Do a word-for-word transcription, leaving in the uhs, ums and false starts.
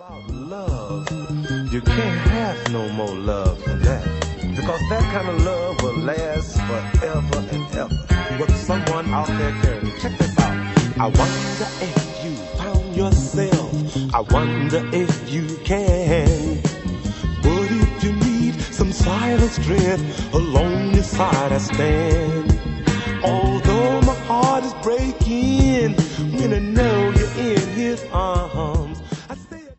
about love, you can't have no more love than that. Because that kind of love will last forever and ever. With someone out there caring. Check this out. I wonder if you found yourself. I wonder if you can. But if you need some silent strength, along your side I stand.